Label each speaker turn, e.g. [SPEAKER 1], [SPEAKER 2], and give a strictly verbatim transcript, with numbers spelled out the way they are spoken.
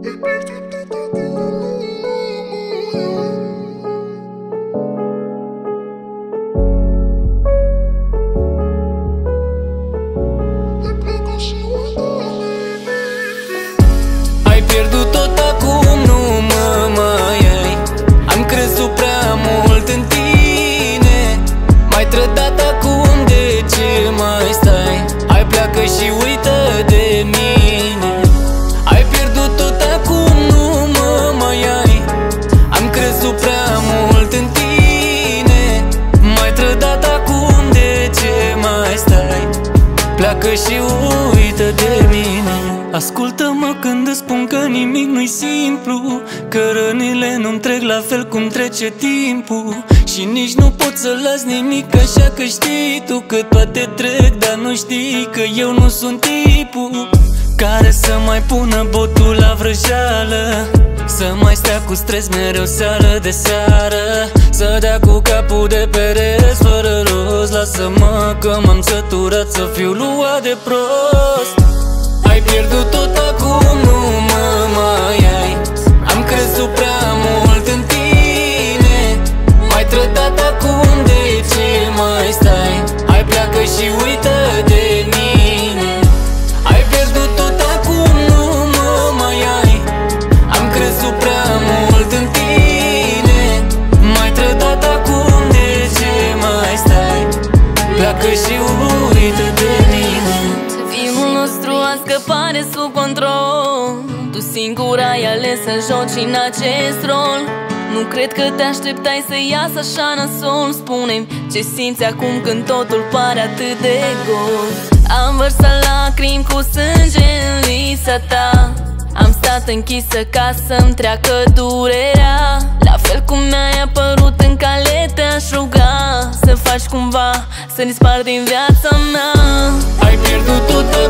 [SPEAKER 1] Ai pierdut tot, acum nu mă mai ai. Am crezut prea mult în tine. M-ai trădat, acum de ce mai stai? Hai, pleacă și uită de mine. Ai pierdut tot, acum nu mă mai ai. Am crezut prea mult în tine. M-ai trădat, acum de ce mai stai? Pleacă și uită de mine. Ascultă-mă când îți spun că nimic nu-i simplu, că rănile nu-mi trec la fel cum trece timpul. Și nici nu pot să las nimic, așa că știi tu că toate trec, dar nu știi că eu nu sunt tipul care să mai pună botul la vrăjeală, să mai stea cu stres mereu seară de seară, să dea cu capul de pereți fără rost. Lasă-mă că m-am săturat să fiu luat de prost. Ai pierdut tot, acum nu mă mai ai. Am crezut prea mult în tine. M-ai trădat, acum de ce mai stai? Hai, pleacă și uită de mine. Ai pierdut tot, acum nu mă mai ai. Am crezut prea mult în tine. M-ai trădat, acum de ce mai stai? Pleacă și uită de mine.
[SPEAKER 2] Filmul nostru a scăpat de sub control. Tu singur ai ales să joci în acest rol. Nu cred că te așteptai să iasă așa nasol. Spune-mi ce simți acum când totul pare atât de gol. Am vărsat lacrimi cu sânge în lipsa ta. Am stat închisă ca să-mi treacă durerea. La fel cum mi-ai apărut în cale, te-aș ruga să faci cumva să dispar din viața mea.
[SPEAKER 1] Ai pierdut tot,